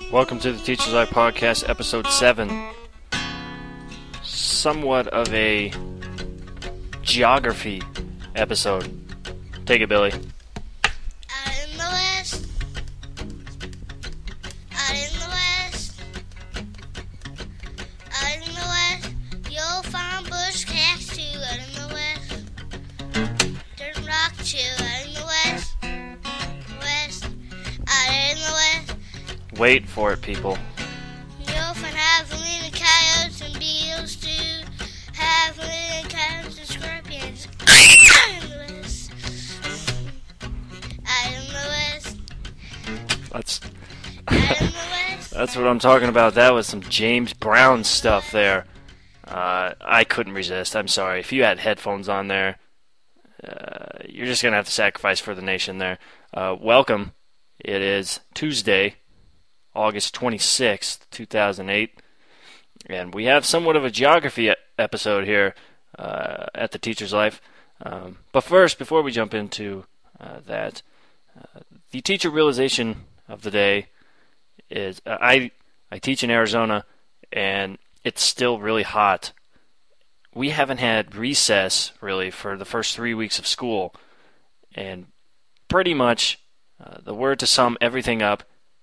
Welcome to the Teacher's Life Podcast, Episode 7. Somewhat of a geography episode. Take it, Billy. Out in the west. Out in the west. Out in the west. You'll find bush cashew out in the west. Dirt and rock too out in the west. West. Out in the west. Wait for it, people. You'll find javelin and coyotes and beetles too. Javelin and coyotes and scorpions. Out in the west. Out in the west. Out in the west. That's what I'm talking about. That was some James Brown stuff there. I couldn't resist. I'm sorry. If you had headphones on there, you're just going to have to sacrifice for the nation there. Welcome. It is Tuesday, August 26th, 2008, and we have somewhat of a geography episode here at the Teacher's Life. But first, before we jump into that, the teacher realization of the day is I teach in Arizona, and it's still really hot. We haven't had recess, really, for the first 3 weeks of school, and pretty much the word to sum everything up,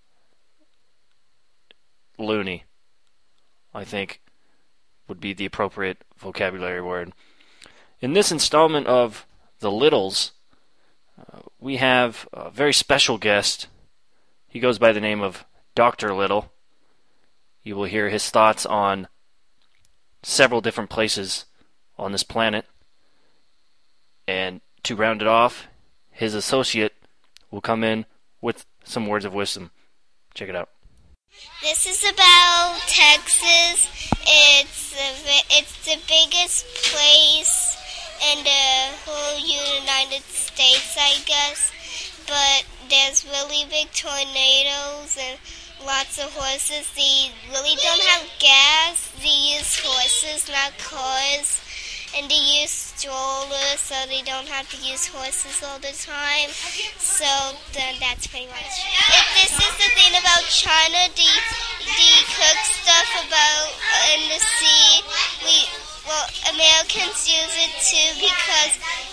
loony, I think, would be the appropriate vocabulary word. In this installment of The Littles, we have a very special guest. He goes by the name of Dr. Little. You will hear his thoughts on several different places on this planet. And to round it off, his associate will come in with some words of wisdom. Check it out. This is about Texas. It's the biggest place in the whole United States, I guess. But there's really big tornadoes and lots of horses. They really don't have gas. They use horses, not cars. And they use strollers, so they don't have to use horses all the time. So that's pretty much. This is the thing about China. They cook stuff about in the sea. Americans use it too because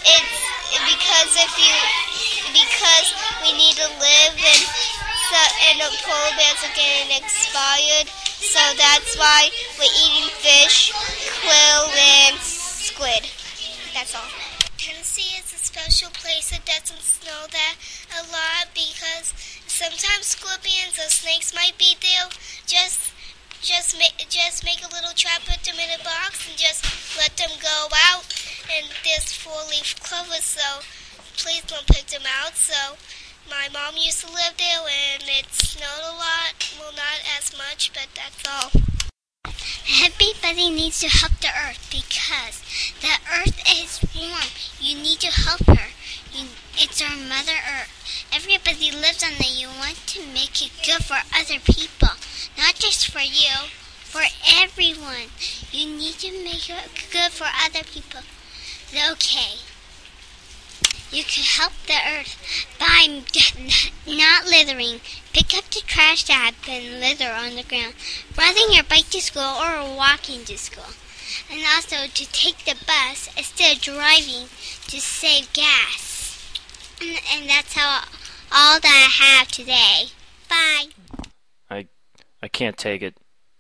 we need to live and the polar bears are getting expired. So that's why we're eating fish, krill, and squid. That's all. Tennessee is a special place. It doesn't snow that a lot because sometimes scorpions or snakes might be there. Just make a little trap, put them in a box, and just let them go out. And there's 4-leaf clover, so please don't pick them out. So my mom used to live there, and it snowed a lot. Well, not as much, but that's all. Everybody needs to help the earth because the earth is warm. You need to help her. It's our Mother Earth. Everybody lives on it. You want to make it good for other people, not just for you, for everyone. You need to make it good for other people. Okay. You can help the earth by not littering. Pick up the trash that has been littered on the ground. Riding your bike to school or walking to school. And also to take the bus instead of driving to save gas. And that's all that I have today. Bye. I can't take it.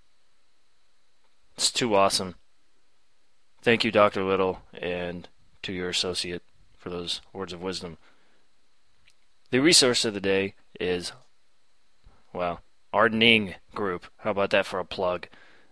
It's too awesome. Thank you, Dr. Little, and to your associate for those words of wisdom. The resource of the day is, our Ning group. How about that for a plug?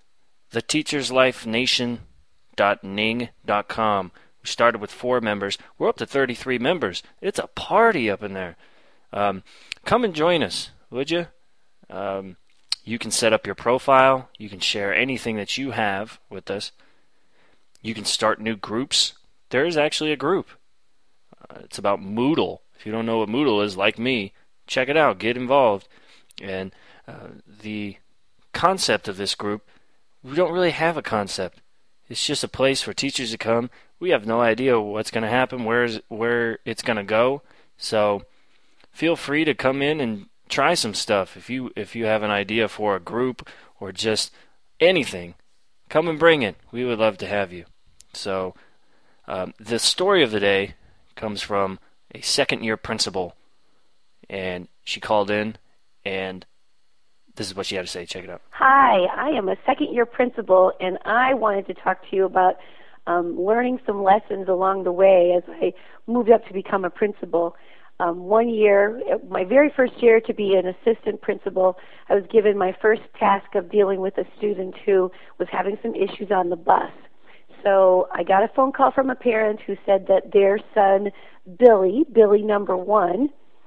TheTeachersLifeNation.ning.com. We started with 4 members. We're up to 33 members. It's a party up in there. Come and join us, would you? You can set up your profile. You can share anything that you have with us. You can start new groups. There is actually a group. It's about Moodle. If you don't know what Moodle is, like me, check it out. Get involved. And the concept of this group, we don't really have a concept. It's just a place for teachers to come. We have no idea what's going to happen, where it's going to go. So feel free to come in and try some stuff. If you have an idea for a group or just anything, come and bring it. We would love to have you. So the story of the day comes from a second-year principal, and she called in, and this is what she had to say. Check it out. Hi, I am a second-year principal, and I wanted to talk to you about learning some lessons along the way as I moved up to become a principal. One year, my very first year to be an assistant principal, I was given my first task of dealing with a student who was having some issues on the bus. So I got a phone call from a parent who said that their son, Billy number 1,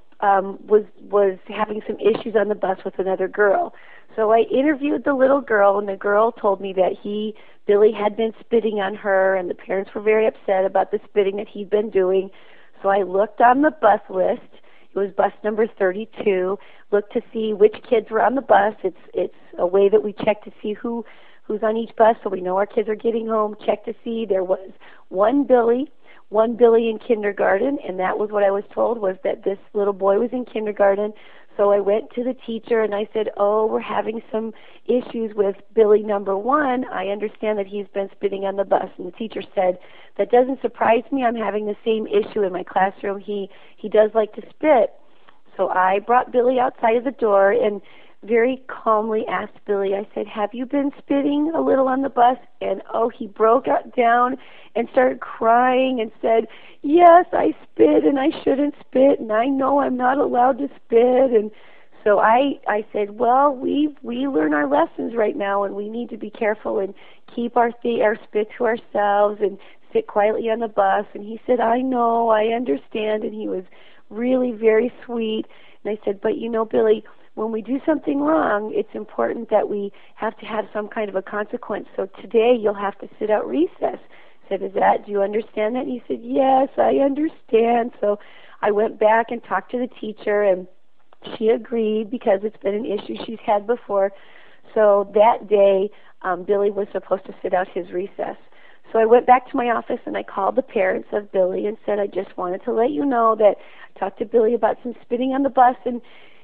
was having some issues on the bus with another girl. So I interviewed the little girl, and the girl told me that Billy had been spitting on her, and the parents were very upset about the spitting that he'd been doing. So I looked on the bus list. It was bus number 32. Looked to see which kids were on the bus. It's a way that we check to see who's on each bus, so we know our kids are getting home. Check to see there was one Billy in kindergarten, and that was what I was told, was that this little boy was in kindergarten. So I went to the teacher and I said, we're having some issues with Billy number 1. I understand that he's been spitting on the bus. And the teacher said, that doesn't surprise me. I'm having the same issue in my classroom. He does like to spit. So I brought Billy outside of the door and very calmly asked Billy, I said, have you been spitting a little on the bus? And he broke down and started crying and said, yes, I spit and I shouldn't spit and I know I'm not allowed to spit. And so I said, well, we learn our lessons right now and we need to be careful and keep our spit to ourselves and sit quietly on the bus. And he said, I know, I understand. And he was really very sweet. And I said, but Billy, when we do something wrong, it's important that we have to have some kind of a consequence. So today you'll have to sit out recess. I said, do you understand that? And he said, yes, I understand. So I went back and talked to the teacher, and she agreed because it's been an issue she's had before. So that day, Billy was supposed to sit out his recess. So I went back to my office and I called the parents of Billy and said, I just wanted to let you know that I talked to Billy about some spitting on the bus, and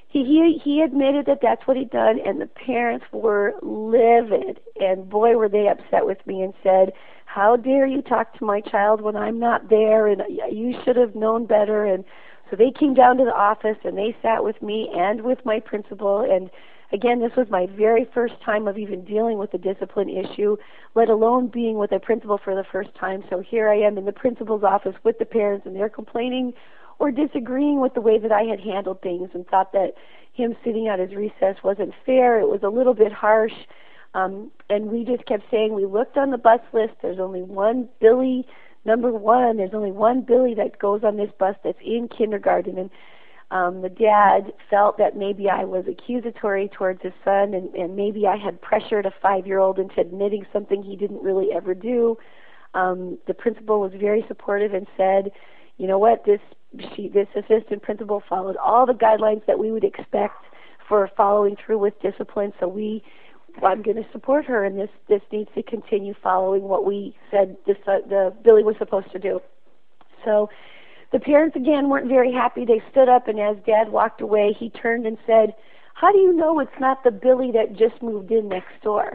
he admitted that that's what he'd done, and the parents were livid, and boy, were they upset with me and said, how dare you talk to my child when I'm not there, and you should have known better. And so they came down to the office, and they sat with me and with my principal, and again, this was my very first time of even dealing with a discipline issue, let alone being with a principal for the first time. So here I am in the principal's office with the parents, and they're complaining or disagreeing with the way that I had handled things and thought that him sitting out his recess wasn't fair. It was a little bit harsh. And we just kept saying, we looked on the bus list, there's only one Billy, number 1, there's only one Billy that goes on this bus that's in kindergarten. And the dad felt that maybe I was accusatory towards his son, and maybe I had pressured a 5-year-old into admitting something he didn't really ever do. The principal was very supportive and said, you know what, this assistant principal followed all the guidelines that we would expect for following through with discipline, so I'm going to support her, and this needs to continue following what we said the Billy was supposed to do. So the parents, again, weren't very happy. They stood up, and as Dad walked away, he turned and said, how do you know it's not the Billy that just moved in next door?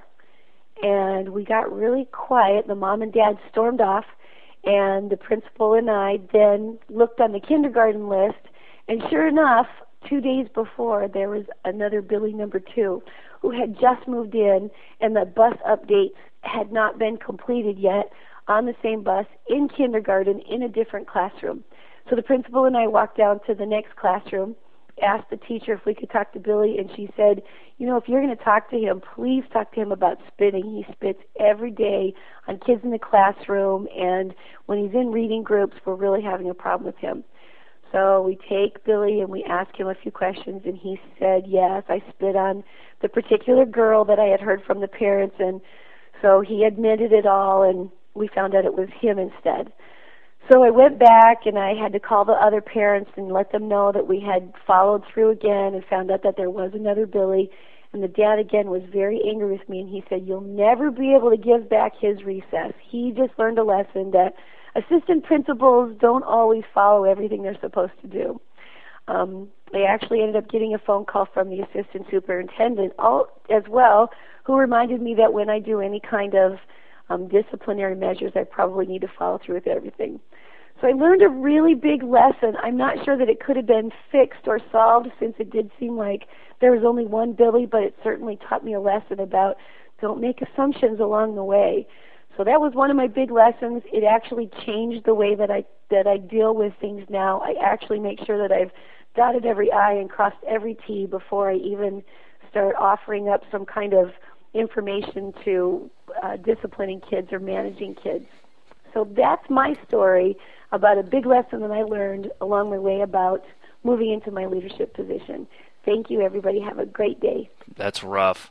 And we got really quiet. The mom and dad stormed off, and the principal and I then looked on the kindergarten list, and sure enough, 2 days before, there was another Billy number 2 who had just moved in, and the bus updates had not been completed yet on the same bus in kindergarten in a different classroom. So the principal and I walked down to the next classroom, asked the teacher if we could talk to Billy, and she said, if you're going to talk to him, please talk to him about spitting. He spits every day on kids in the classroom, and when he's in reading groups, we're really having a problem with him. So we take Billy and we ask him a few questions, and he said, yes, I spit on the particular girl that I had heard from the parents, and so he admitted it all, and we found out it was him instead. So I went back, and I had to call the other parents and let them know that we had followed through again and found out that there was another Billy. And the dad, again, was very angry with me, and he said, you'll never be able to give back his recess. He just learned a lesson that assistant principals don't always follow everything they're supposed to do. I actually ended up getting a phone call from the assistant superintendent as well, who reminded me that when I do any kind of disciplinary measures, I probably need to follow through with everything. So I learned a really big lesson. I'm not sure that it could have been fixed or solved, since it did seem like there was only one Billy, but it certainly taught me a lesson about don't make assumptions along the way. So that was one of my big lessons. It actually changed the way that I deal with things now. I actually make sure that I've dotted every I and crossed every T before I even start offering up some kind of information to disciplining kids or managing kids. So that's my story about a big lesson that I learned along my way about moving into my leadership position. Thank you, everybody. Have a great day. That's rough.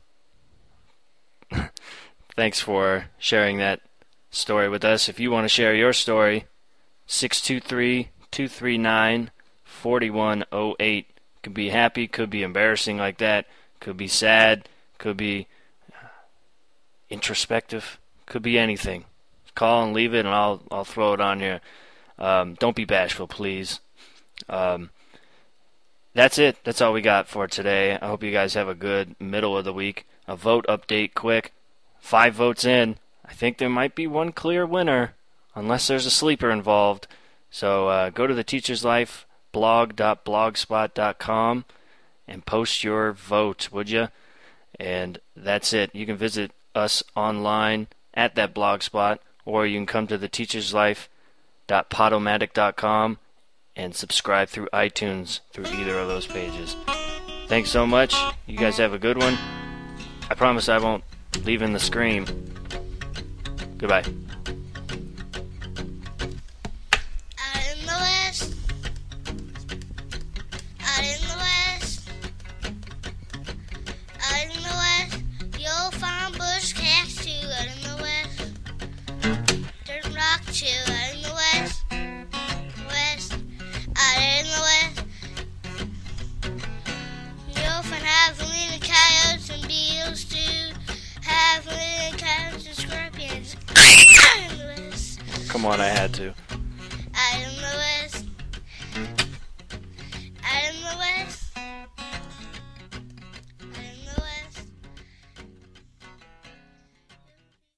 Thanks for sharing that story with us. If you want to share your story, 623-239-4108. Could be happy, could be embarrassing like that, could be sad, could be introspective, could be anything. Call and leave it, and I'll throw it on here. Don't be bashful, please. That's it. That's all we got for today. I hope you guys have a good middle of the week. A vote update quick. 5 votes in. I think there might be one clear winner, unless there's a sleeper involved. So go to the Teacher's Life blog.blogspot.com and post your vote, would you? And that's it. You can visit us online at that blog spot, or you can come to the teacherslife.podomatic.com and subscribe through iTunes through either of those pages. Thanks so much. You guys have a good one. I promise I won't leave in the scream. Goodbye. Come on, I had to.